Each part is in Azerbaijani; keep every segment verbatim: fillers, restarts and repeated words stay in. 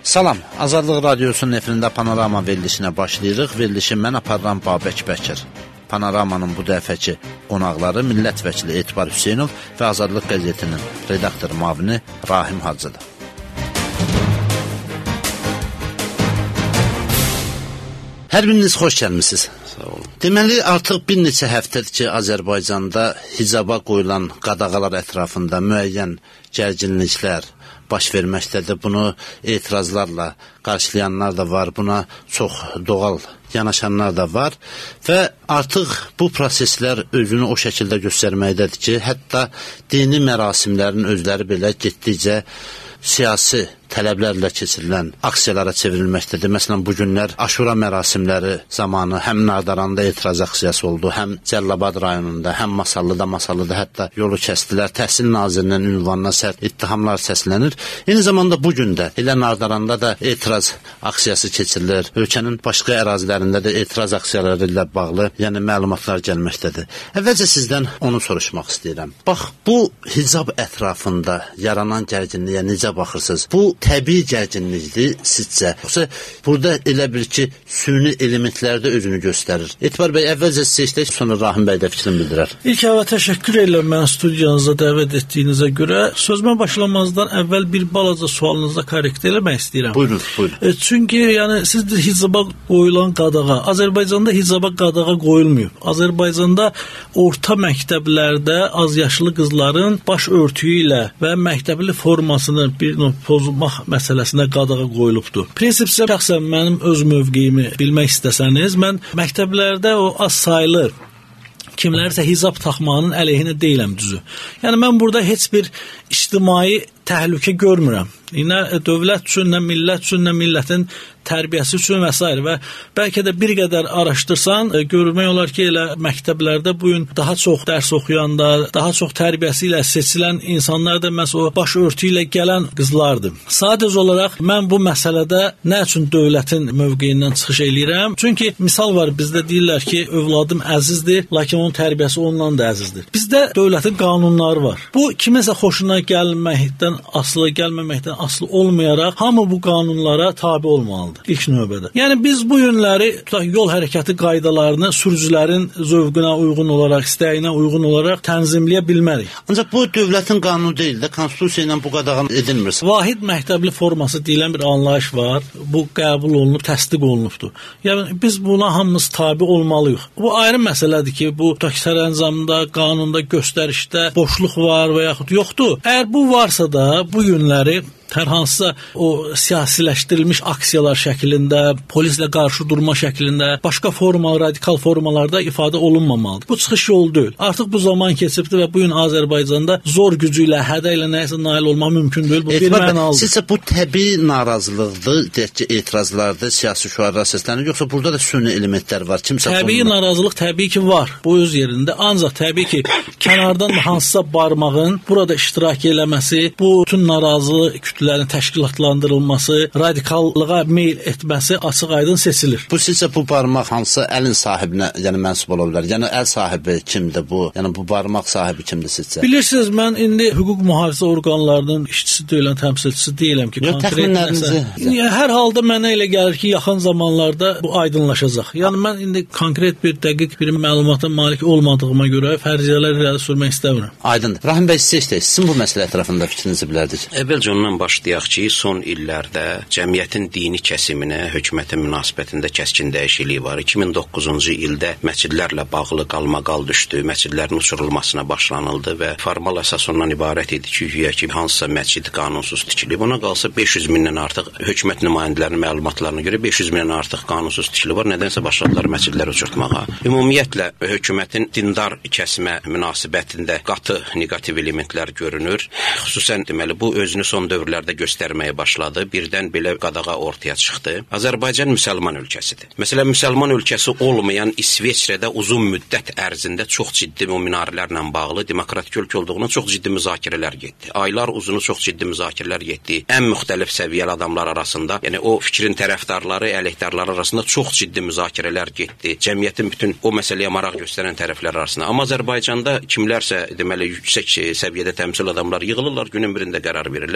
Salam, Azadlıq Radiosunun efirində Panorama verilişinə başlayırıq. Verilişi mən aparıram Babək Bəkir. Panoramanın bu dəfəki qonaqları millət vəkili Etibar Hüseynov və Azadlıq qəzetinin redaktor müavini Rahim Hacıdır. Hər biriniz xoş gəlmisiniz. Sağ olun. Deməli, artıq bir neçə həftədir ki, Azərbaycanda hicaba qoyulan qadağalar ətrafında müəyyən gərginliklər baş verməkdədir. Bunu etirazlarla qarşılayanlar da var, buna çox doğal yanaşanlar da var və artıq bu proseslər özünü o şəkildə göstərməkdədir ki, hətta dini mərasimlərin özləri belə getdikcə siyasi tələblərlə keçirilən aksiyalara çevrilməkdədir. Məsələn, bu günlər Aşura mərasimləri zamanı həm Nardaranda etiraz aksiyası oldu, həm Cəllabad rayonunda, həm Masallıda, Masallıda hətta yolu kəsdilər. Təhsil Nazirinin ünvanına sərt ittihamlar səslənir. Eyni zamanda bu gün də elə Nardaranda da etiraz aksiyası keçirilir. Ölkənin başqa ərazilərində də etiraz aksiyaları ilə bağlı, yəni məlumatlar gəlməkdədir. Əvvəlcə sizdən onu soruşmaq istəyirəm. Bax, bu hicab ətrafında yaranan gərginliyə necə baxırsınız? Bu təbii gərginlikdir sizcə? Yoxsa burada elə bir ki, süni elementlərdə özünü göstərir? Etibar bəy, əvvəlcə sizə işləyək, sonra Rahim bəy də fikrini bildirər. İlk əvvəl təşəkkür edirəm mən studiyanıza dəvət etdiyinizə görə. Sözümə başlamazdan əvvəl bir balaca sualınıza korrekt eləmək istəyirəm. Buyurun, buyurun. E, çünki yəni siz hicaba qoyulan qadağa, Azərbaycanda hicaba qadağa qoyulmuyor. Azərbaycanda orta məktəblərdə az yaşlı qızların baş örtüyü ilə və məktəbli formasını bir növ pozmaq məsələsinə qadağa qoyulubdur. Prinsipcə şəxsən mənim öz mövqeyimi bilmək istəsəniz, mən məktəblərdə o az saylı kimlərsə hicab taxmağının əleyhinə deyiləm düzü. Yəni mən burada heç bir ictimai təhlükə görmürəm. Nə dövlət üçün, nə millət üçün, nə millətin tərbiyəsi üçün və s. və bəlkə də bir qədər araşdırsan, e, görülmək olar ki, elə məktəblərdə bu gün daha çox dərs oxuyanda, daha çox tərbiyəsi ilə seçilən insanlar da məhz o baş örtü ilə gələn qızlardır. Sadəcə olaraq mən bu məsələdə nə üçün dövlətin mövqeyindən çıxış eləyirəm? Çünki misal var, bizdə deyirlər ki, övladım əzizdir, lakin onun tərbiyəsi ondan da əzizdir. Bizdə dövlətin qanunları var. Bu kiməsə xoşuna gəlməkdən asılı, gəlməməkdən asılı olmayaraq hamı bu qanunlara tabe olmalıdır ilk növbədə. Yəni biz bu günləri yol hərəkəti qaydalarını sürücülərin zövqünə uyğun olaraq, istəyinə uyğun olaraq tənzimləyə bilmərik. Ancaq bu dövlətin qanunu deyil də, konstitusiya ilə bu qadağan edilmir. Vahid məktəbli forması deyilən bir anlayış var. Bu qəbul olunub, təsdiq olunubdur. Yəni biz buna hamımız tabe olmalıyıq. Bu ayrı məsələdir ki, bu sərəncamda, qanunda, göstərişdə boşluq var və yaxud yoxdur. Əgər bu varsa da bu günləri hər hansısa o siyasiləşdirilmiş aksiyalar şəklində, polislə qarşı durma şəklində, başqa formalar, radikal formalarda ifadə olunmamalıdır. Bu çıxış yolu deyil. Artıq bu zaman keçibdir və bu gün Azərbaycanda zor gücü ilə, hədə ilə nəyisə nail olmaq mümkün deyil. Bu bir mənalıdır. Sizcə bu təbii narazılıqdır, deyək ki, etirazlardır, siyasi şüarlar səslənir, yoxsa burada da süni elementlər var? Kimsə təbii bununla... narazılıq təbii ki var. Bu öz yerində. Ancaq təbii ki, kənardan hansısa barmağın burada iştirak eləməsi, bu bütün narazı kütlərin təşkilatlandırılması, radikallığa meyl etməsi açıq-aydın seçilir. Bu sizcə bu barmaq hansı əlin sahibinə, yəni mənsub ola bilər? Yəni əl sahibi kimdir bu? Yəni bu barmaq sahibi kimdir sizcə? Bilirsiniz, mən indi hüquq mühafizə orqanlarının işçisi deyilən, təmsilçisi deyiləm ki, yox, təxminlərinizi. Yəni, hər halda mənə elə gəlir ki, yaxın zamanlarda bu aydınlaşacaq. Yəni mən indi konkret bir dəqiq bir məlumata malik olmadığıma görə fərziyyələr irəli sürmək istəmirəm. Aydındır. Rahim bəy, sizə işləyək. Sizin bu məsələ ətrafında fikrinizi bilərdik. Əvvəlcə ondan başlayaq ki, son illərdə cəmiyyətin dini kəsiminə hökumətin münasibətində kəskin dəyişiklik var. iki min doqquzuncu ildə məscidlərlə bağlı qalmaqal düşdü, məscidlərin uçurulmasına başlanıldı və formal əsas ondan ibarət idi ki, güya ki, hansısa məscid qanunsuz tikilib. Ona qalsa beş yüz mindən artıq hökumət nümayəndələrinin məlumatlarına görə beş yüz mindən artıq qanunsuz tikili var. Nədənsə başladılar məscidləri uçurtmağa. Ümumiyyətlə, hökumətin dindar kəsimə münasibətində qatı negativ elementlər görünür. Xüsusən deməli, bu özünü son dövrlərdə göstərməyə başladı. Birdən belə qadağa ortaya çıxdı. Azərbaycan müsəlman ölkəsidir. Məsələn, müsəlman ölkəsi olmayan İsveçrədə uzun müddət ərzində çox ciddi o minarələrlə bağlı demokratik ölkə olduğuna çox ciddi müzakirələr getdi. Aylar uzunu çox ciddi müzakirələr getdi. Ən müxtəlif səviyyəli adamlar arasında, yəni o fikrin tərəfdarları, əleyhdarları arasında çox ciddi müzakirələr getdi. Cəmiyyətin bütün o məsələyə maraq göstərən tərəflər arasında. Amma Azərbaycanda kimlərsə deməli yüksək səviyyədə təmsil adamlar yığılırlar, günün birində qərar verirlər və nəticə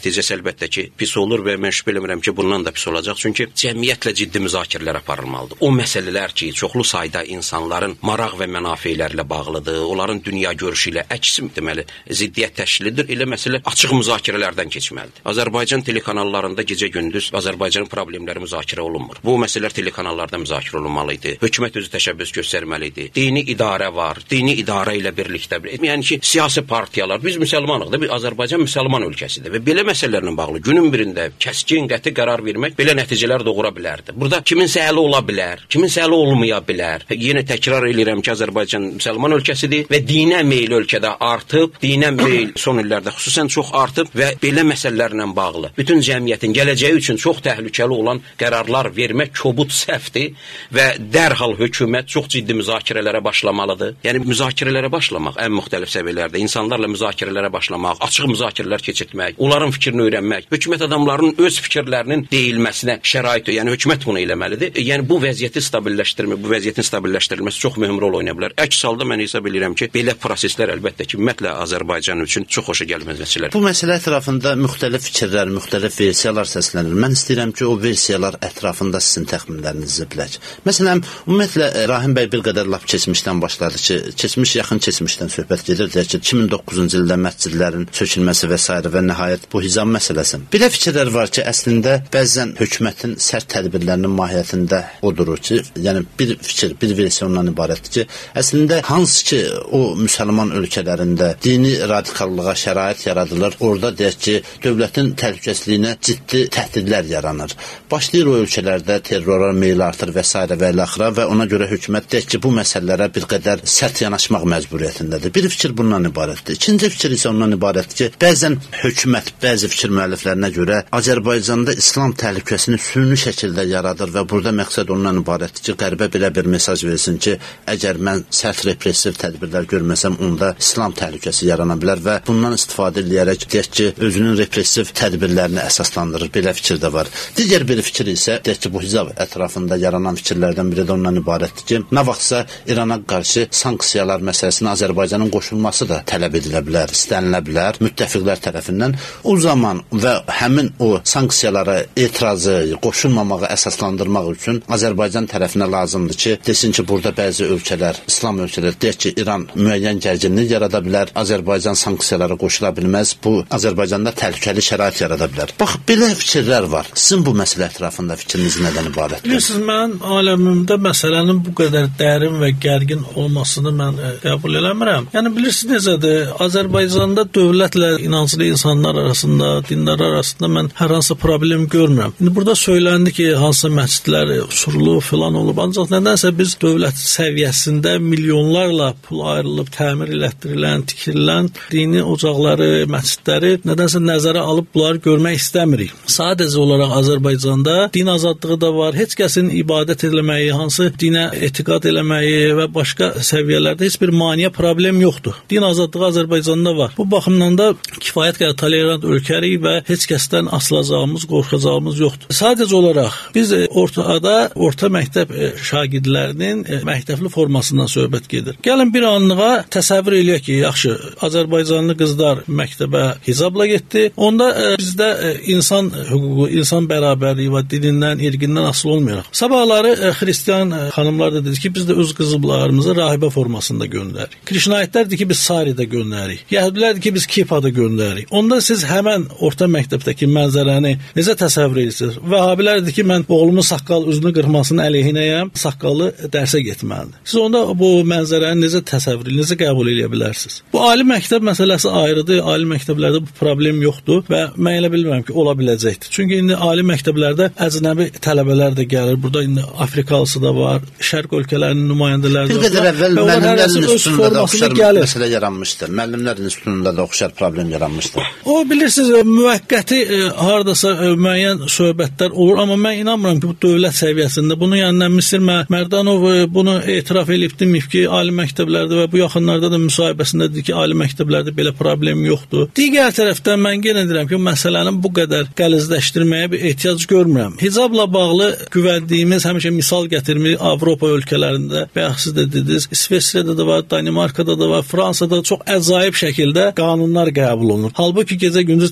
nəticəsi əlbəttə ki, pis olur və mən şübhə eləmirəm ki, bundan da pis olacaq. Çünki cəmiyyətlə ciddi müzakirələr aparılmalıdır. O məsələlər ki, çoxlu sayda insanların maraq və mənafelərlə bağlıdır, onların dünya görüşü ilə əks deməli ziddiyyət təşkil edir. Elə məsələ açıq müzakirələrdən keçməlidir. Azərbaycan telekanallarında gecə-gündüz Azərbaycanın problemləri müzakirə olunmur. Bu məsələlər telekanallarda müzakirə olunmalı idi. Hökumət özü təşəbbüs göstərməli idi. Dini idarə var. Dini idarə ilə birlikdə, yəni ki, siyasi partiyalar, biz müsəlmanıq da, Azərbaycan müsəlman ölkəsidir və belə məsələlərlə bağlı günün birində kəskin, qəti qərar vermək belə nəticələr doğura bilərdi. Burada kiminsə əli ola bilər, kiminsə əli olmaya bilər. Yenə təkrar edirəm ki, Azərbaycan müsəlman ölkəsidir və dinə meyl ölkədə artıb, dinə meyl son illərdə xüsusən çox artıb və belə məsələlərlə bağlı bütün cəmiyyətin gələcəyi üçün çox təhlükəli olan qərarlar vermək kobud səhvdir və dərhal hökumət çox ciddi müzakirələrə başlamalıdır. Yəni müzakirələrə başlamaq ən müxtəlif səviyyələrdə, insanlarla müzakirələrə başlamaq, açıq müzakirələr keçirtmək, onların fikrini öyrənmək, hökumət adamlarının öz fikirlərinin deyilməsinə şərait, yəni hökumət bunu eləməlidir. Yəni bu vəziyyəti stabilləşdirmək, bu vəziyyətin stabilləşdirilməsi çox mühüm rol oynaya bilər. Əks halda mən hesab edirəm ki, belə proseslər əlbəttə ki, ümumiyyətlə Azərbaycan üçün çox xoşa gəlməz məsələlər. Bu məsələ ətrafında müxtəlif fikirlər, müxtəlif versiyalar səslənir. Mən istəyirəm ki, o versiyalar ətrafında sizin təxminlərinizi bilək. Məsələn, ümumiyyətlə Rahim bəy bir qədər lap keçmişdən başladı ki, keçmiş yaxın keçmişdən söhbət gedir deyək ki, iki min doqquzuncu ildə məscidlərin sökülməsi və s. və nəhayət bu hicab məsələsi. Belə fikirlər var ki, əslində bəzən hökumətin sərt tədbirlərinin mahiyyətində odur ki, yəni bir fikir, bir versiyondan ibarətdir ki, əslində hansı ki o müsəlman ölkələrində dini radikallığa şərait yaradılır, orada deyək ki, dövlətin təhlükəsizliyinə ciddi təhdidlər yaranır. Başlayır o ölkələrdə terrora meyl artır və s. və ilaxıra və ona görə hökumət deyək ki, bu məsələlərə bir qədər sərt yanaşmaq məcburiyyətindədir. Bir fikir bundan ibarətdir. İkinci fikir isə ondan ibarətdir ki, bəzən hökumət bəzi fikir müəlliflərinə görə Azərbaycanda İslam təhlükəsini süni şəkildə yaradır və burada məqsəd ondan ibarətdir ki, qərbə belə bir mesaj versin ki, əgər mən sərt repressiv tədbirlər görməsəm, onda İslam təhlükəsi yarana bilər və bundan istifadə edərək deyək ki, özünün repressiv tədbirlərini əsaslandırır. Belə fikir də var. Digər bir fikir isə deyək ki, bu hicab ətrafında yaranan fikirlərdən biri də ondan ibarətdir ki, nə vaxtsa İrana qarşı sanksiyalar məsələsinin Azərbaycanın qoşulması da tələb edilə bilər, istənilə bilər müttəfiqlər tərəfindən. O zaman və həmin o sanksiyalara etirazı, qoşulmamağı əsaslandırmaq üçün Azərbaycan tərəfinə lazımdır ki, desin ki, burada bəzi ölkələr, İslam ölkələri, deyək ki, İran müəyyən gərginlik yarada bilər, Azərbaycan sanksiyalara qoşula bilməz, bu Azərbaycanda təhlükəli şərait yarada bilər. Bax, belə fikirlər var. Sizin bu məsələ ətrafında fikriniz nədən ibarətdir? Bilirsiniz, mən aləmimdə məsələnin bu qədər dərin və gərgin olmasını mən e, qəbul eləmirəm. Yəni, bilirsiniz necədir? Azərbaycanda dövlətlə inanclı insanlar arasında, dinlər arasında mən hər hansı problem görmürəm. İndi burada söyləndi ki, hansı məscidlər usullu filan olub, ancaq nədənsə biz dövlət səviyyəsində milyonlarla pul ayrılıb, təmir elətdirilən, tikirilən dini ocaqları, məscidləri nədənsə nəzərə alıb bunları görmək istəmirik. Sadəcə olaraq Azərbaycanda din azadlığı da var. Heç kəsin ibadət eləməyi, hansı dinə etiqad eləməyi və başqa səviyyələrdə heç bir maneə problem yoxdur. Din azadlığı Azərbaycanda var. Bu baxımdan da kifayət qədər tolerant ölkərik və heç kəsdən asılacağımız, qorxacağımız yoxdur. Sadəcə olaraq biz ortada orta məktəb şagirdlərinin məktəbli formasından söhbət gedir. Gəlin bir anlığa təsəvvür eləyək ki, yaxşı, Azərbaycanlı qızlar məktəbə hicabla getdi. Onda e, bizdə e, insan hüququ, insan bərabərliyi və dinindən, irqindən asılı olmayaraq. Sabahları e, xristian e, xanımlar da dedi ki, biz də öz qızlarımızı rahibə formasında göndərik. Krişnaitlər dedi ki, biz saridə göndərik. Yəhudilər dedi ki, biz kipada göndərik. Onda siz həmən orta məktəbdəki mənzərəni necə təsəvvür edirsiniz? Vəhabilər dedi ki, mən oğlumun saqqal üzünü qırmasının əleyhinəyəm, saqqalı dərsə getməlidir. Siz onda bu mənzərəni necə təsəvvür, necə qəbul edə bilərsiniz? Bu ali məktəb məsələsi ayrıdır. Ali məktəblərdə bu problem yoxdur və mən elə bilmirəm ki, ola biləcəkdir. Çünki indi ali məktəblərdə əcnəbi tələbələr də gəlir. Burada indi Afrikalısı da var, şərq ölkələrinin nümayəndələri də var. Bir qədər əvvəl müəllimlərin üstündə də oxşar məsələ yaranmışdı. Müəllimlərin üstündə də oxşar problem yaranmışdı. O, bilirsiniz, müvəqqəti e, haradasa e, müəyyən söhbətlər olur, amma mən inanmıram ki, bu dövlət səviyyəsində bunu, yəni Misir Mərdanov e, bunu etiraf edibdi ki, ali məktəblərdə və bu yaxınlarda da müsahibəsində dedi ki, ali məktəblərdə belə problem yoxdur. Digər tərəfdən mən yenə deyirəm ki, məsələnin bu qədər qəlizləşdirməyə bir ehtiyac görmürəm. Hicabla bağlı güvəndiyimiz, həmişə misal gətirmək Avropa ölkələrində, bayaq siz də dediniz, İsveçrədə də var, Danimarkada da var, Fransada çox əcaib şəkildə qanunlar qəbul olunur. Halbuki gecə gündüz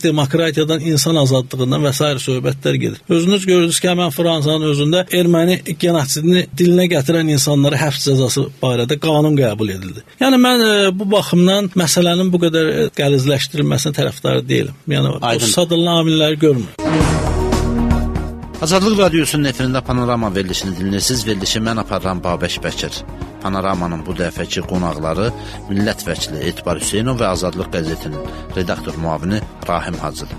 demokratiyadan, insan azadlığından və s. söhbətlər gedir. Özünüz görürsünüz ki, həmən Fransanın özündə erməni genosidini dilinə gətirən insanlara həbs cəzası barədə qanun qəbul edildi. Yəni mən e, bu baxımdan məsələnin bu qədər qəlizləşdirilməsinə tərəfdarı deyiləm. Yəni o sadalanan amilləri görmürəm. Azadlıq Radiosunun efirində Panorama verilişini dinləyirsiniz. Verilişi mən aparıram Babək Bəkir. Panoramanın bu dəfəki qonaqları millət vəkili Etibar Hüseynov və Azadlıq qəzetinin redaktor müavini Rahim Hacıdır.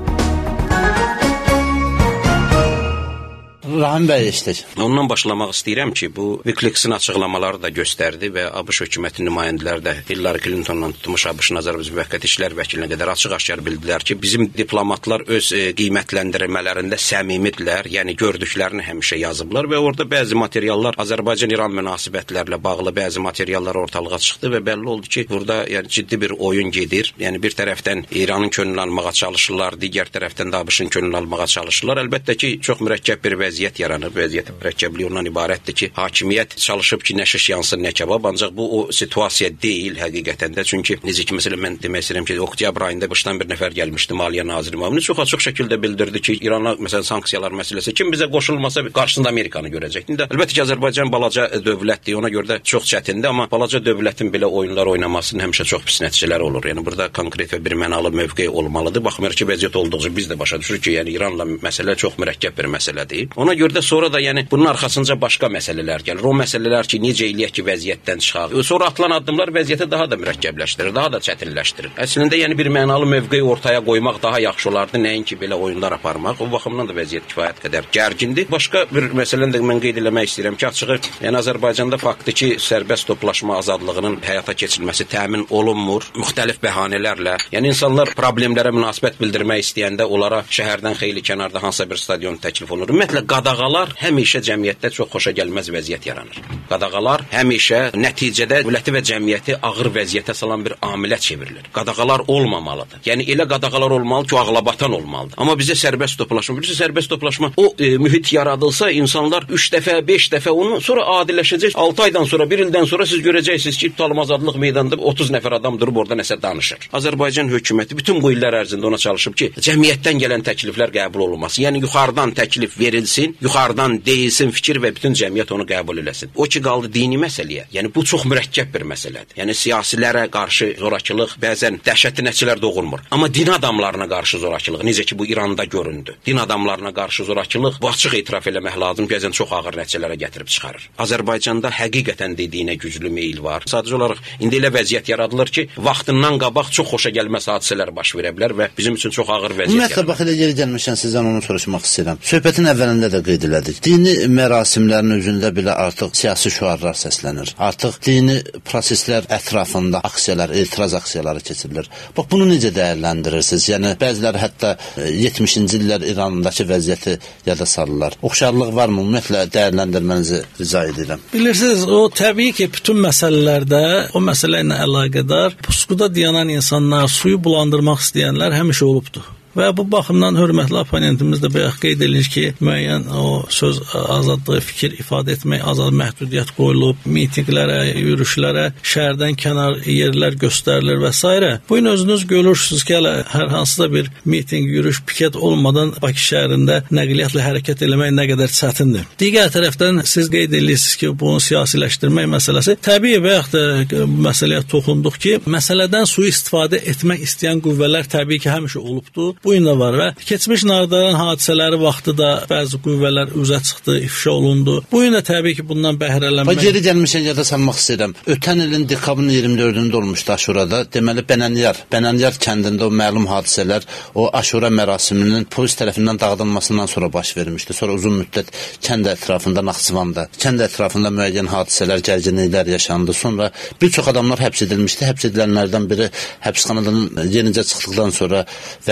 Rahim bəy işdir. Ondan başlamaq istəyirəm ki, bu Wikileaks-in açıqlamaları da göstərdi və ABŞ hökuməti nümayəndələri də Hillary Clintondan tutmuş ABŞ-ın Azərbaycan müvəqqəti işlər vəkilinə qədər açıq-aşkar bildilər ki, bizim diplomatlar öz e, qiymətləndirmələrində səmimidirlər, yəni gördüklərini həmişə yazıblar və orada bəzi materiallar Azərbaycan-İran münasibətlərlə bağlı bəzi materiallar ortalığa çıxdı və bəlli oldu ki, burada yəni ciddi bir oyun gedir. Yəni bir tərəfdən İranın könlünü almağa çalışırlar, digər tərəfdən də ABŞ-ın könlünü almağa çalışırlar. Əlbəttə ki, çox mürəkkəb bir vəziyyət yaranır. Vəziyyətin mürəkkəbliyi ondan ibarətdir ki, hakimiyyət çalışıb ki, nə şiş yansın, nə kebab, ancaq bu o situasiya deyil həqiqətən də. Çünki necə ki, məsələn, mən demək istəyirəm ki, oktyabr ayında başdan bir nəfər gəlmişdi, Maliyyə Naziri müavini, çox açıq şəkildə bildirdi ki, İrana, məsələn, sanksiyalar məsələsi, kim bizə qoşulmasa qarşısında Amerikanı görəcək. İndi əlbəttə ki, Azərbaycan balaca dövlətdir, ona görə də çox çətindir, amma balaca dövlətin belə oyunlar oynamasının həmişə çox pis nəticələri olur. Yəni burada konkret və bir mənalı mövqe olmalıdır. Baxmayaraq ki, vəziyyət olduqca biz də başa düşürük ki, yəni İranla məsələ çox mürəkkəb bir məsələdir. Ona görə də sonra da yəni bunun arxasınca başqa məsələlər gəlir. O məsələlər ki, necə eləyək ki, vəziyyətdən çıxaq. Sonra atılan addımlar vəziyyəti daha da mürəkkəbləşdirir, daha da çətinləşdirir. Əslində yəni bir mənalı mövqe ortaya qoymaq daha yaxşı olardı, nəinki belə oyunlar aparmaq. O baxımdan da vəziyyət kifayət qədər gərgindir. Başqa bir məsələni də mən qeyd etmək istəyirəm ki, açığı, yəni Azərbaycanda faktiki sərbəst toplaşma azadlığının həyata keçirilməsi təmin olunmur müxtəlif bəhanələrlə. Yəni insanlar problemlərə münasibət bildirmək istəyəndə onlara şəhərdən xeyli kənarda hansısa bir stadion təklif olunur. Ümumiyyətlə qadağalar həmişə cəmiyyətdə çox xoşa gəlməz vəziyyət yaranır. Qadağalar həmişə nəticədə dövləti və cəmiyyəti ağır vəziyyətə salan bir amilə çevrilir. Qadağalar olmamalıdır. Yəni elə qadağalar olmalı ki, o ağlabatan olmalıdır. Amma bizə sərbəst toplaşma, bizə sərbəst toplaşma o e, mühit yaradılsa, insanlar üç dəfə, beş dəfə onu sonra adiləşəcək. altı aydan sonra, bir ildən sonra siz görəcəksiniz ki, Talım Azadlıq meydanında otuz nəfər adam durub orada nəsə danışır. Azərbaycan hökuməti bütün bu illər ərzində ona çalışıb ki, cəmiyyətdən gələn təkliflər qəbul olunması. Yəni yuxarıdan təklif verilsin, yuxarıdan deyilsin fikir və bütün cəmiyyət onu qəbul eləsin. O ki, qaldı dini məsələyə. Yəni bu çox mürəkkəb bir məsələdir. Yəni siyasilərə qarşı zorakılıq bəzən dəhşətli nəticələr doğurmur. Amma din adamlarına qarşı zorakılıq, necə ki bu İranda göründü. Din adamlarına qarşı zorakılıq bu açıq etiraf eləmək lazım, bəzən çox ağır nəticələrə gətirib çıxarır. Azərbaycanda həqiqətən dediyinə güclü meyil var. Sadəcə olaraq indi elə vəziyyət yaradılır ki, vaxtından qabaq çox xoşa gəlməz hadisələr baş verə bilər və bizim üçün çox ağır vəziyyət yaradılır. Ümumiyyətlə bax elə yeri gəlmişən sizdən onu soruşmaq istəyirəm. Söhbətin əvvəlində də qeyd elədik. Dini mərasimlərin özündə belə artıq siyasi şüarlar səslənir. Artıq dini proseslər ətrafında aksiyalar, etiraz aksiyaları keçirilir. Bax bunu necə dəyərləndirirsiniz? Yəni bəziləri hətta yetmişinci illər İrandakı vəziyyəti yada salırlar. Oxşarlıq varmı? Ümumiyyətlə dəyərləndirmənizi rica edirəm. Bilirsiniz, o təbii ki, bütün məsələlərdə o məsələ ilə əlaqədar pusquda dayanan insanlar, suyu bulandırmaq istəyənlər həmişə olubdur. Və bu baxımdan hörmətli oponentimiz də bayaq qeyd edilir ki, müəyyən o söz azadlığı, fikir ifadə etmək azad məhdudiyyət qoyulub, mitinqlərə, yürüşlərə, şəhərdən kənar yerlər göstərilir və s. Bu gün özünüz görürsünüz ki, hər hansıda bir mitinq, yürüş, piket olmadan Bakı şəhərində nəqliyyatla hərəkət eləmək nə qədər çətindir. Digər tərəfdən siz qeyd edirsiniz ki, bunu siyasiləşdirmək məsələsi. Təbii bayaq da məsələyə toxunduq ki, məsələdən sui istifadə etmək istəyən qüvvələr təbii ki, həmişə olubdur. Bu gün də var və keçmiş Nardaran hadisələri vaxtı da bəzi qüvvələr üzə çıxdı, ifşa olundu. Bu gün də təbii ki, bundan bəhrələnmək. Bax, geri gəlmişən yada salmaq istəyirəm. Ötən ilin dekabrın iyirmi dördündə olmuşdu Aşurada. Deməli, Bənənyar, Bənənyar kəndində o məlum hadisələr, o Aşura mərasiminin polis tərəfindən dağıdılmasından sonra baş vermişdi. Sonra uzun müddət kənd ətrafında, Naxçıvanda, kənd ətrafında müəyyən hadisələr, gərginliklər yaşandı. Sonra bir çox adamlar həbs edilmişdi. Həbs edilənlərdən biri həbsxanadan yenicə çıxdıqdan sonra vəfat elədi.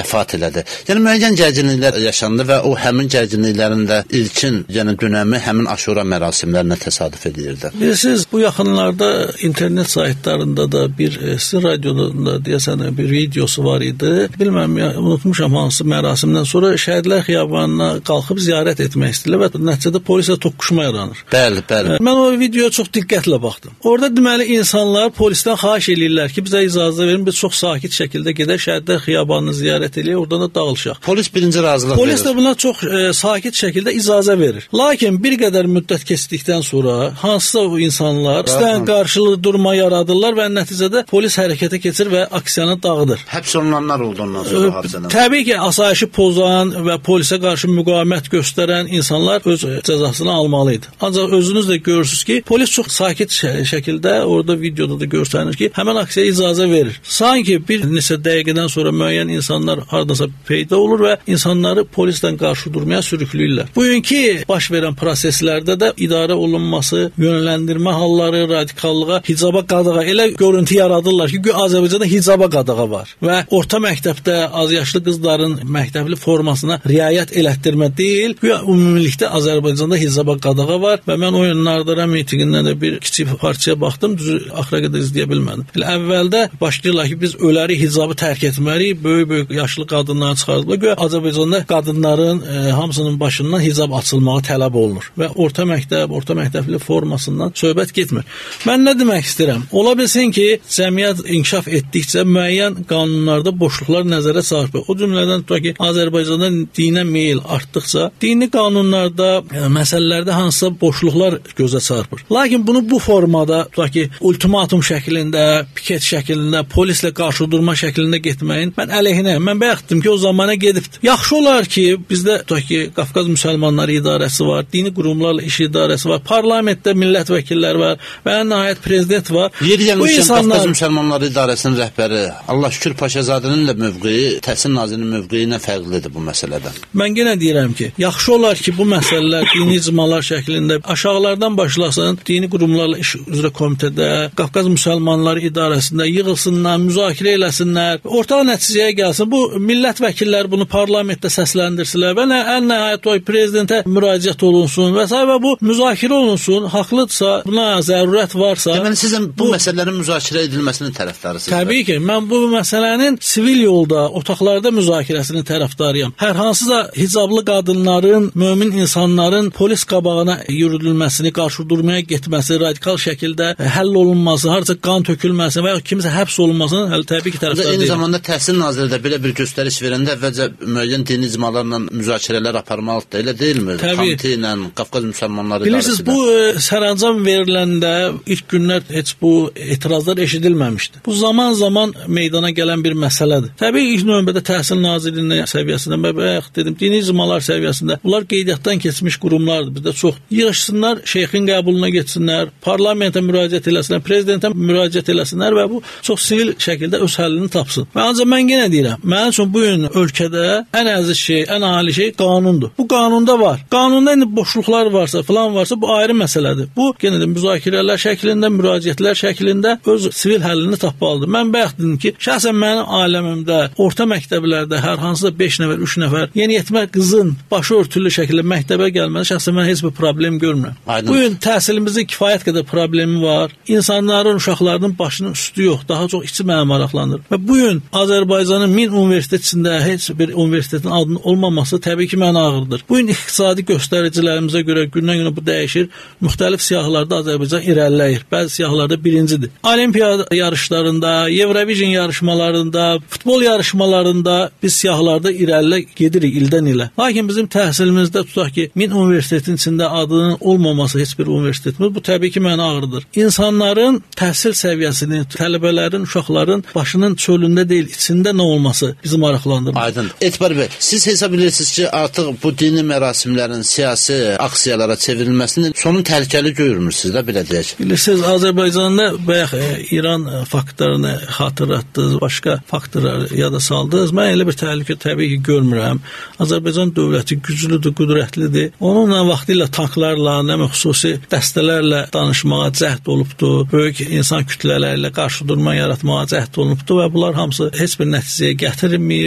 elədi. Yəni müəyyən gərginliklər yaşandı və o həmin gərginliklərin də ilkin, yəni dönəmi həmin Aşura mərasimlərinə təsadüf edirdi. Bilirsiniz, bu yaxınlarda internet saytlarında da bir sizin radioda deyəsən bir videosu var idi. Bilməm, ya, unutmuşam hansı mərasimdən sonra Şəhidlər Xiyabanına qalxıb ziyarət etmək istəyirlər və nəticədə polislə toqquşma yaranır. Bəli, bəli. Mən o videoya çox diqqətlə baxdım. Orada deməli insanlar polisdən xahiş eləyirlər ki, bizə icazə verin, biz çox sakit şəkildə gedək Şəhidlər Xiyabanını ziyarət eləyək, oradan da dağılışaq. Polis birinci razılıq Polis verir. Polis də buna çox e, sakit şəkildə icazə verir. Lakin bir qədər müddət keçdikdən sonra hansısa o insanlar istəyən qarşılığı durma yaradırlar və nəticədə polis hərəkətə keçir və aksiyanı dağıdır. Həbs olunanlar oldu ondan sonra hadisədən. Təbii ki, asayişi pozan və polisə qarşı müqavimət göstərən insanlar öz cəzasını almalıydı. Ancaq özünüz də görürsünüz ki, polis çox sakit şəkildə orada videoda da göstərir ki, həmin aksiyaya icazə verir. Sanki bir neçə dəqiqədən sonra müəyyən insanlar hardasa peyda olur və insanları polisdən qarşı durmaya sürükləyirlər. Bugünkü baş verən proseslərdə də idarə olunması, yönləndirmə halları, radikallığa, hicaba qadağa elə görüntü yaradırlar ki, Azərbaycanda hicaba qadağa var və orta məktəbdə azyaşlı qızların məktəbli formasına riayət elətdirmə deyil, ümumilikdə Azərbaycanda hicaba qadağa var və mən oyunlarda mitingindən də bir kiçik parçaya baxdım, düzü axıra qədər izləyə bilmədim. Elə əvvəldə başlayırlar ki, biz öləri hicabı tərk etməliyik, böyük-böyük yaşlı qadınları çıxardıblar. Göyə Azərbaycanda qadınların e, hamısının başından hicab açılmağı tələb olunur və orta məktəb, orta məktəbli formasından söhbət getmir. Mən nə demək istəyirəm? Ola bilsin ki, cəmiyyət inkişaf etdikcə müəyyən qanunlarda boşluqlar nəzərə çarpır. O cümlədən tutaq ki, Azərbaycanda dinə meyil artdıqca, dini qanunlarda, e, məsələlərdə hansısa boşluqlar gözə çarpır. Lakin bunu bu formada, tutaq ki, ultimatum şəklində, piket şəklində, polislə qarşı durma şəklində getməyin mən əleyhinəyəm. Mən bayaq dedim ki, o zamana gedibdir. Yaxşı olar ki, bizdə tutaq ki, Qafqaz Müsəlmanları İdarəsi var, dini qurumlarla iş idarəsi var, parlamentdə millət vəkilləri var və nəhayət prezident var. Yeri gəlmişkən insanlar... Qafqaz Müsəlmanları İdarəsinin rəhbəri Allah şükür Paşazadənin də mövqeyi, Təhsil Nazirinin mövqeyi ilə fərqlidir bu məsələdən. Mən yenə deyirəm ki, yaxşı olar ki, bu məsələlər dini icmalar şəklində aşağılardan başlasın, dini qurumlarla iş üzrə komitədə, Qafqaz Müsəlmanları İdarəsində yığılsınlar, müzakirə eləsinlər, ortaq nəticəyə gəlsin. Bu millət vəkilləri bunu parlamentdə səsləndirsilər və nə, ən nəhayət o prezidentə müraciət olunsun və s. və bu müzakirə olunsun, haqlıdırsa, buna zərurət varsa... Deməli, siz bu, bu məsələlərin müzakirə edilməsinin tərəfdarısınız. Təbii ki, mən bu məsələnin sivil yolda, otaqlarda müzakirəsinin tərəfdarıyam. Hər hansısa hicablı qadınların, mömin insanların polis qabağına yürüdülməsini, qarşı durmaya getməsi, radikal şəkildə həll olunması, harca qan tökülməsi və ya kimsə həbs olunmasının hələ təbii ki, tərəfdar deyil. Eyni zamanda Təhsil Naziri də belə bir göstəriş verəndə əvvəlcə müəyyən dini icmalarla müzakirələr aparmalıdır, elə deyilmi? Komitə ilə, Qafqaz Müsəlmanları İdarəsi ilə. Bilirsiniz, bu e, sərəncam veriləndə ilk günlər heç bu etirazlar eşidilməmişdi. Bu zaman-zaman meydana gələn bir məsələdir. Təbii ilk növbədə Təhsil Nazirliyinin səviyyəsində, bəbəyək dedim, dini icmalar səviyyəsində bunlar qeydiyyatdan keçmiş qurumlardır. Bizdə çox yığışsınlar, şeyxin qəbuluna getsinlər, parlamentə müraciət eləsinlər, prezidentə müraciət eləsinlər və bu çox sivil şəkildə öz həllini tapsın. Və ancaq mən yenə deyirəm, mənim üçün bu gün ölkədə ən əziz şey, ən ali şey qanundur. Bu qanunda var. Qanunda indi boşluqlar varsa, filan varsa bu ayrı məsələdir. Bu yenə də müzakirələr şəklində, müraciətlər şəklində öz sivil həllini tapmalıdır. Mən bayaq dedim ki, şəxsən mənim aləmimdə, orta məktəblərdə hər hansısa beş nəfər, üç nəfər yeniyetmə qızın başı örtülü şəkildə məktəbə gəlməsi şəxsən mən heç bir problem görmürəm. Aynen. Bu gün təhsilimizin kifayət qədər problemi var. İnsanların, uşaqlarının başının üstü yox, daha çox içi məni maraqlanır. Və bu gün Azərbaycanın min universitet içində heç bir universitetin adının olmaması təbii ki, mənə ağırdır. Bu gün iqtisadi göstəricilərimizə görə gündən-günə bu dəyişir. Müxtəlif siyahılarda Azərbaycan irəliləyir. Bəzi siyahılarda birincidir. Olimpiyada yarışlarında, Eurovision yarışmalarında, futbol yarışmalarında biz siyahılarda irəlilə gedirik ildən ilə. Lakin bizim təhsilimizdə tutaq ki, min universitetin içində adının olmaması heç bir universitetimiz, bu təbii ki, mənə ağırdır. İnsanların təhsil səviyyəsini, tələbələrin, uşaqların başının çölündə deyil, içində nə olması bizi maraqlandırır. Aydın. Etibar bəy, siz hesab edirsiniz ki, artıq bu dini mərasimlərin siyasi aksiyalara çevrilməsini sonu təhlükəli görmürsünüz də, belə deyək. Bilirsiniz, Azərbaycanda bayaq e, İran faktorunu xatırlatdınız, başqa faktorları yada saldınız. Mən elə bir təhlükə təbii ki, görmürəm. Azərbaycan dövləti güclüdür, qüdrətlidir. Onunla vaxtilə tanklarla, nə xüsusi dəstələrlə danışmağa cəhd olubdur. Böyük insan kütlələri ilə qarşı durma yaratmağa cəhd olunubdur və bunlar hamısı heç bir nəticəyə gətirilməyib.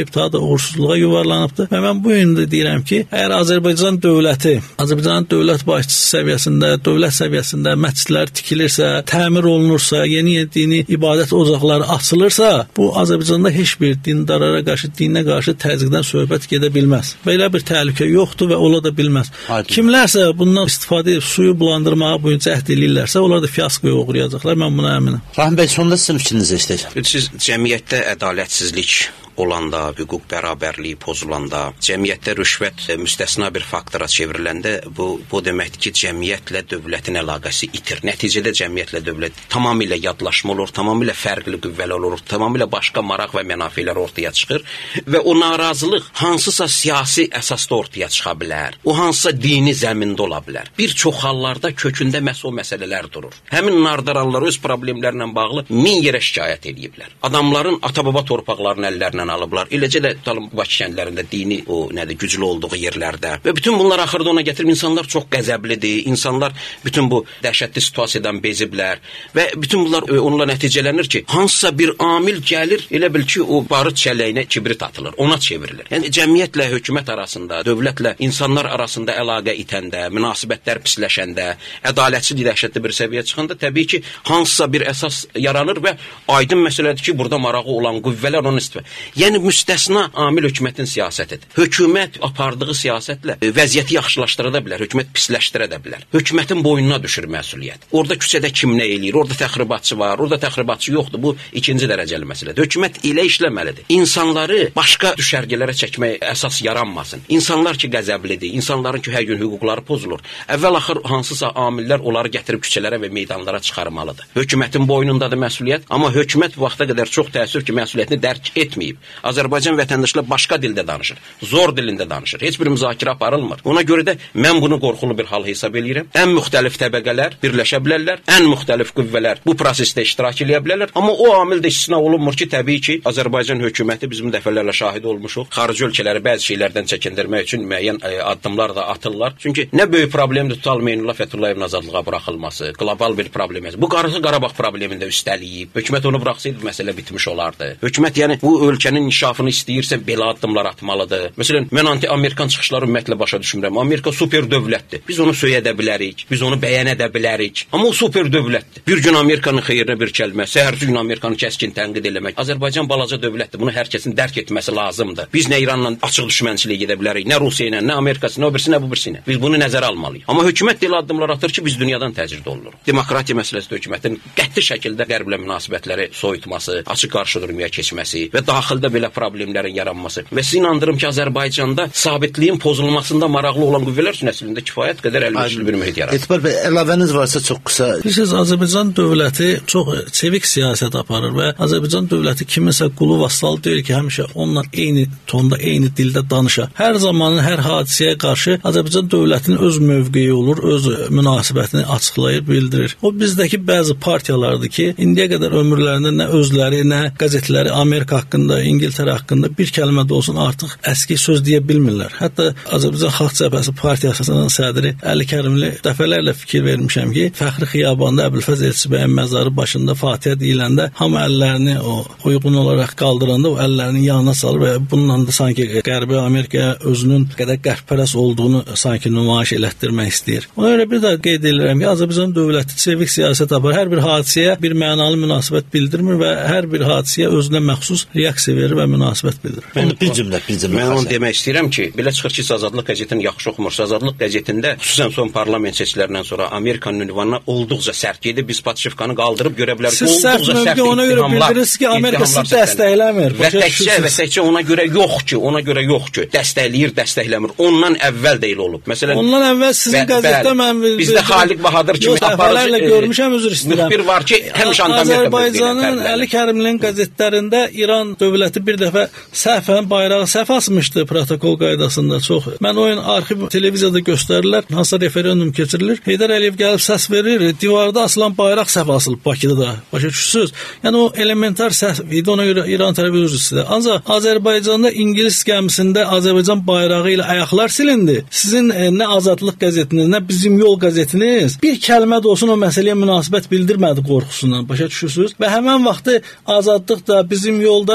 eləyib, daha da uğursuzluğa yuvarlanıbdır. Və mən bu gün də deyirəm ki, əgər Azərbaycan dövləti, Azərbaycanın dövlət başçısı səviyyəsində, dövlət səviyyəsində məscidlər tikilirsə, təmir olunursa, yeni dini ibadət ocaqları açılırsa, bu Azərbaycanda heç bir dindarlara qarşı, dinə qarşı təzyiqdən söhbət gedə bilməz. Belə bir təhlükə yoxdur və ola da bilməz. Aydın. Kimlərsə bundan istifadə edib suyu bulandırmağa bu gün cəhd edirlərsə, onlar da fiaskoya uğrayacaqlar. Mən buna əminəm. Rahim bəy, sonda sizin fikrinizi istəyəcəm. Siz cəmiyyətdə ədalətsizlik olanda, hüquq bərabərliyi pozulanda, cəmiyyətdə rüşvət müstəsna bir faktora çevriləndə bu, bu deməkdir ki, cəmiyyətlə dövlətin əlaqəsi itir. Nəticədə cəmiyyətlə dövlət tamamilə yadlaşma olur, tamamilə fərqli qüvvələr olur, tamamilə başqa maraq və mənafelər ortaya çıxır və o narazılıq hansısa siyasi əsasda ortaya çıxa bilər, o hansısa dini zəmində ola bilər. Bir çox hallarda kökündə məhz o məsələlər durur. Həmin nardaranlar öz problemlərlə bağlı min yerə şikayət ediblər. Adamların ata-baba torpaqlarını əllərinə alıblar. Eləcə də Bakı kəndlərində dini o nədir güclü olduğu yerlərdə və bütün bunlar axırda ona gətirib insanlar çox qəzəblidir. İnsanlar bütün bu dəhşətli situasiyadan beziblər və bütün bunlar onunla nəticələnir ki, hansısa bir amil gəlir, elə bil ki, o barıt çəlləyinə kibrit atılır, ona çevrilir. Yəni cəmiyyətlə hökumət arasında, dövlətlə insanlar arasında əlaqə itəndə, münasibətlər pisləşəndə, ədalətsizlik dəhşətli bir səviyyə çıxanda təbii ki, hansısa bir əsas yaranır və aydın məsələdir ki, burada marağı olan qüvvələr onu istifadə. Yəni müstəsna amil hökumətin siyasətidir. Hökumət apardığı siyasətlə vəziyyəti yaxşılaşdıra da bilər, hökumət pisləşdirə də bilər. Hökumətin boynuna düşür məsuliyyət. Orada küçədə kim nə eləyir, orada təxribatçı var, orada təxribatçı yoxdur. Bu ikinci dərəcəli məsələdir. Hökumət elə işləməlidir. İnsanları başqa düşərgələrə çəkmək əsas yaranmasın. İnsanlar ki qəzəblidir, insanların ki hər gün hüquqları pozulur. Əvvəl-axır hansısa amillər onları gətirib küçələrə və meydanlara çıxarmalıdır. Hökumətin boynundadır məsuliyyət, amma hökumət bu vaxta qədər çox təəssüf ki, məsuliyyətini dərk etməyib. Azərbaycan vətəndaşlar başqa dildə danışır, zor dilində danışır. Heç bir müzakirə aparılmır. Ona görə də mən bunu qorxulu bir hal hesab edirəm. Ən müxtəlif təbəqələr birləşə bilərlər, ən müxtəlif qüvvələr bu prosesdə iştirak edə bilərlər. Amma o amil də istisna olunmur ki, təbii ki, Azərbaycan hökuməti bizim dəfələrlə şahid olmuşuq. Xarici ölkələri bəzi şeylərdən çəkindirmək üçün müəyyən addımlar da atırlar. Çünki nə böyük problemdir Tutal Meynullah Fətullayevin azadlığa buraxılması, qlobal bir problemdir. Bu Qarabağ Qarabağ problemində üstəliyib. Hökumət onu buraxsaydı məsələ bitmiş olardı. Hökumət yəni bu ölkənin inkişafını istəyirsə belə addımlar atmalıdır. Məsələn, mən anti-Amerikan çıxışları ümumiyyətlə başa düşmürəm. Amerika super dövlətdir. Biz onu söyə də bilərik, biz onu bəyən edə bilərik. Amma o super dövlətdir. Bir gün Amerikanın xeyrinə bir kəlmə, səhərsi gün Amerikanı kəskin tənqid eləmək. Azərbaycan balaca dövlətdir. Bunu hər kəsin dərk etməsi lazımdır. Biz nə İranla açıq düşmənçilik edə bilərik, nə Rusiya ilə, nə Amerika ilə, nə o birisi, nə bu birisi ilə. Biz bunu nəzərə almalıyıq. Amma hökumət elə addımlar atır ki, biz dünyadan təcrid oluruq. Demokratiya məsələsi hökumətin qəti şəkildə qərblə münasibətləri soyutması, açıq qarşıdurmaya keçməsi və daxildə belə problemlərin yaranması. Və sizə inandırım ki, Azərbaycanda sabitliyin pozulmasında maraqlı olan qüvvələr üçün əslində kifayət qədər əlverişli bir mühit yaradır. Etibar bəy, əlavəniz varsa çox qısa. Bilirsiniz, Azərbaycan dövləti çox çevik siyasət aparır və Azərbaycan dövləti kiminsə qulu vassal deyil ki, həmişə onunla eyni tonda, eyni dildə danışa. Hər zamanın hər hadisəyə qarşı Azərbaycan dövlətinin öz mövqeyi olur, öz münasibətini açıqlayır, bildirir. O bizdəki bəzi partiyalardır ki, indiyə qədər ömürlərində nə özləri, nə qəzetləri Amerika haqqında, İngiltərə haqqında bir kəlmə də olsun artıq əski söz deyə bilmirlər. Hətta Azərbaycan Xalq Cəbhəsi partiyasının sədri Əli Kərimli dəfələrlə fikir vermişəm ki, Fəxri Xiyabanda Əbülfəz Elçibəyin məzarı başında Fatihə deyiləndə hamı əllərini o uyğun olaraq qaldıranda o əllərini yanına salır və bununla da sanki Qərbi Amerikaya özünün qədər qərbpərəst olduğunu sanki nümayiş elətdirmək istəyir. Ona görə bir də qeyd edirəm ki, Azərbaycan dövləti çevik siyasət aparır. Hər bir hadisəyə bir mənalı münasibət bildirmir və hər bir hadisəyə özünə məxsus reaksiya verir və münasibət bildirir. Mən bir cümlə, bir cümlə. Mən onu demək istəyirəm ki, belə çıxır ki, Azadlıq qəzetini yaxşı oxumursa, Azadlıq qəzetində xüsusən son parlament seçkilərindən sonra Amerikanın ünvanına olduqca sərt gedib, biz Patişevkanı qaldırıb görə bilərik. Siz sərt mövqe ona görə bildirirsiniz ki, Amerika sizi dəstəkləmir. Və təkcə, və təkcə ona görə yox ki, ona görə yox ki, dəstəkləyir, dəstəkləmir. Ondan əvvəl də elə olub. Məsələn, ondan əvvəl sizin qəzetdə mən bizdə Xaliq Bahadır kimi aparıcı görmüşəm, üzr istəyirəm. Müxbir var ki, həmişə Amerika Azərbaycanın Əli Kərimlinin qəzetlərində İran dövləti bir dəfə səhvən bayrağı səhv asmışdı protokol qaydasında çox. Mən o gün arxiv televiziyada göstərirlər, hansısa referendum keçirilir. Heydər Əliyev gəlib səs verir, divarda asılan bayraq səhv asılıb Bakıda da. Başa düşürsüz? Yəni o elementar səhv idi, ona görə İran tərəfi üzr istədi. Ancaq Azərbaycanda İngilis gəmisində Azərbaycan bayrağı ilə ayaqlar silindi. Sizin e, nə Azadlıq qəzetiniz, nə Bizim Yol qəzetiniz bir kəlmə də olsun o məsələyə münasibət bildirmədi qorxusundan. Başa düşürsüz? Və həmin vaxtı Azadlıq da, Bizim Yolda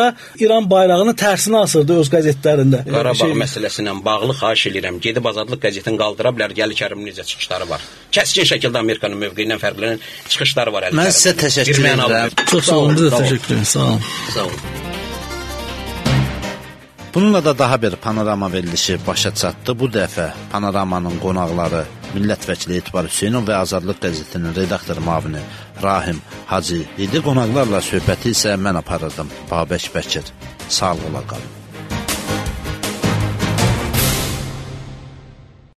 İran bayrağının tərsinə asırdı öz qəzetlərində. Qarabağ şey... məsələsi ilə bağlı xahiş edirəm. Gedib Azadlıq qəzetini qaldıra bilər. Gəli Kərimin necə çıxışları var. Kəskin şəkildə Amerikanın mövqeyindən fərqlənən çıxışları var. Mən sizə təşəkkür edirəm. Çox sağ olun, bizə təşəkkür edirəm. Sağ olun. Sağ olun. Bununla da daha bir panorama verilişi başa çatdı. Bu dəfə panoramanın qonaqları millət vəkili Etibar Hüseynov və Azadlıq qəzetinin redaktor müavini Rahim Hacı idi. Qonaqlarla söhbəti isə mən aparırdım. Babək Bəkir. Sağ olun, qalın.